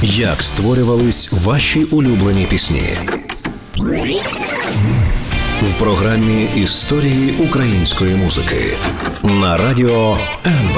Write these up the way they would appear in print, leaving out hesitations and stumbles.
Як створювались ваші улюблені пісні? В програмі «Історії української музики» на радіо НВ.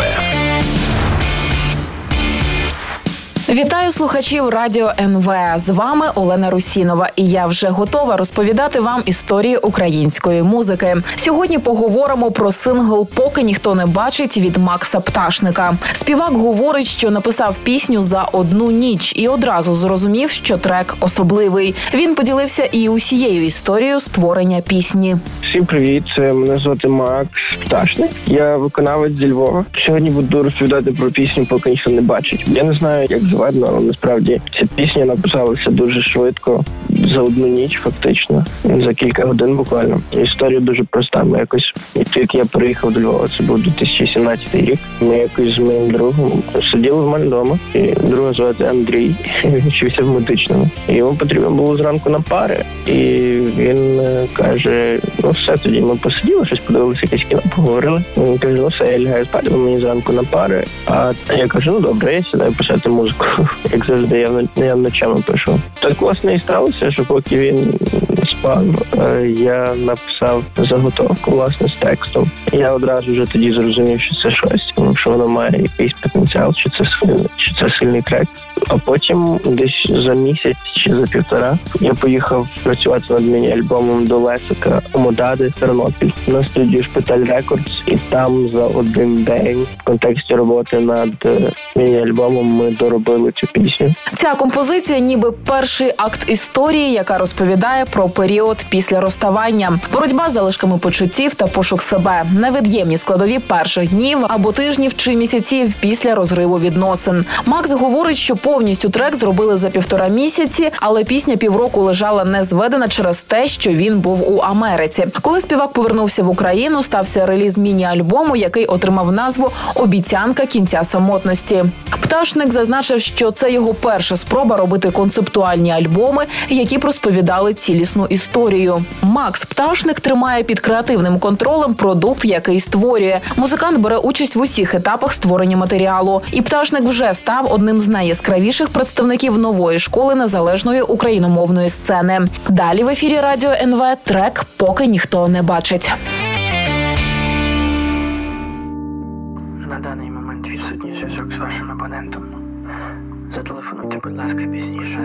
Вітаю слухачів Радіо НВ. З вами Олена Русінова. І я вже готова розповідати вам історії української музики. Сьогодні поговоримо про сингл «Поки ніхто не бачить» від Макса Пташника. Співак говорить, що написав пісню за одну ніч і одразу зрозумів, що трек особливий. Він поділився і усією історією створення пісні. Всім привіт, мене звати Макс Пташник. Я виконавець зі Львова. Сьогодні буду розповідати про пісню «Поки ніхто не бачить». Я не знаю, як зведено, але насправді ця пісня написалася дуже швидко, за одну ніч фактично, за кілька годин буквально. Історія дуже проста. Ми якось, як я переїхав до Львова, це був 2017 рік, ми якось з моїм другом сиділи в мене вдома, і друга звати Андрій, він вчився в медичному. І йому потрібно було зранку на пари, і він каже, ну все, тоді ми посиділи, щось подивилися, якесь кіно, поговорили. Він каже, ну все, я лягаю спати, бо мені зранку на пари. А я кажу, ну добре, я сідаю писати музику. Як завжди, я ночами пишу. Так, власне, і сталося, що поки він спав, я написав заготовку, власне, з текстом. Я одразу вже тоді зрозумів, що це щось, що воно має якийсь потенціал, що це сильний трек. А потім десь за місяць чи за півтора я поїхав працювати над міні-альбомом до Лесика у Модади, Тернопіль, на студію Шпиталь Рекордс. І там за один день в контексті роботи над міні-альбомом ми доробили цю пісню. Ця композиція ніби перший акт історії, яка розповідає про період після розставання. Боротьба з залишками почуттів та пошук себе. Невід'ємні складові перших днів або тижнів чи місяців після розриву відносин. Макс говорить, що повністю трек зробили за 1,5 місяці, але пісня півроку лежала не зведена через те, що він був у Америці. Коли співак повернувся в Україну, стався реліз міні-альбому, який отримав назву «Обіцянка кінця самотності». Пташник зазначив, що це його перша спроба робити концептуальні альбоми, які розповідали цілісну історію. Макс Пташник тримає під креативним контролем продукт, який створює. Музикант бере участь в усіх етапах створення матеріалу. І Пташник вже став одним з найяскравіших представників нової школи незалежної україномовної сцени. Далі в ефірі Радіо НВ трек «Поки ніхто не бачить». На даний момент відсутній зв'язок з вашим абонентом. Зателефонуйте, будь ласка, пізніше.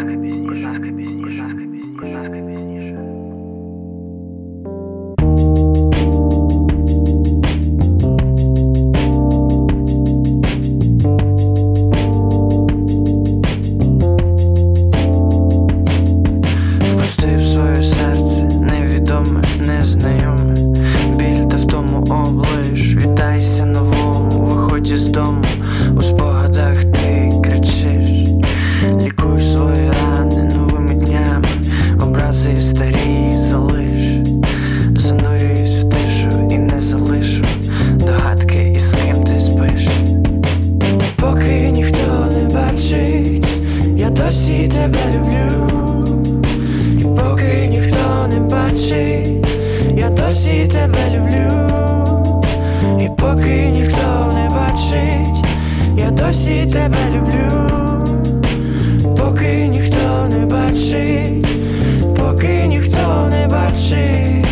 Впустив своє серце, невідоме, незнайоме. Біль та втому облиш, вітайся новому, виходь із дому. У спогадах ти кричиш, лікуй свої рани новими днями, образи старі залиш. Занурююсь в тишу і не залишу догадки, із ким ти спиш. Поки ніхто не бачить, я досі тебе люблю. І поки ніхто не бачить, я досі тебе люблю. І поки ніхто не бачить, я досі тебе люблю. Поки ніхто не бачить, поки ніхто не бачить.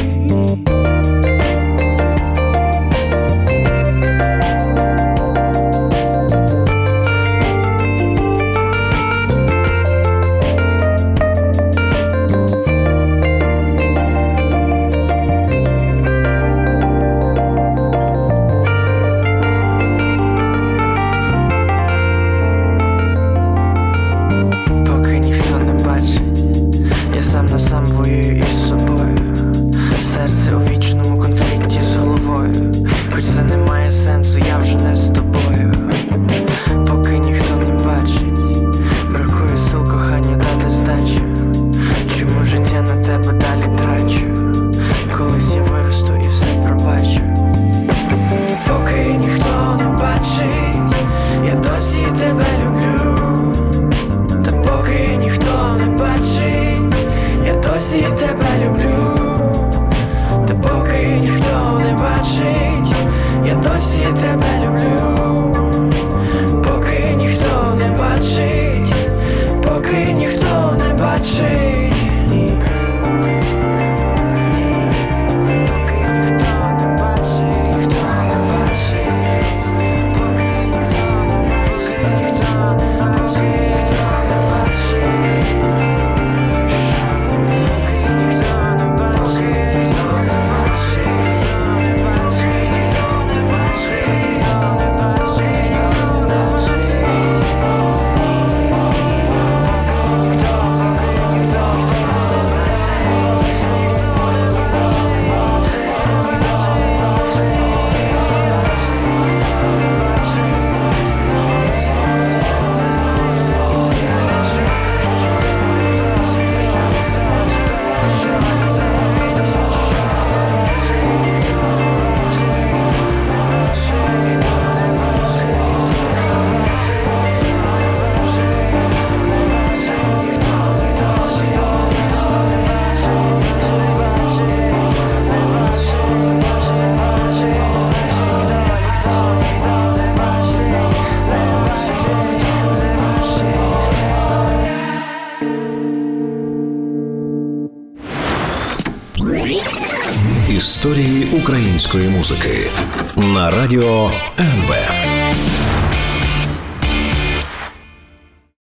історії української музики на радіо НВ.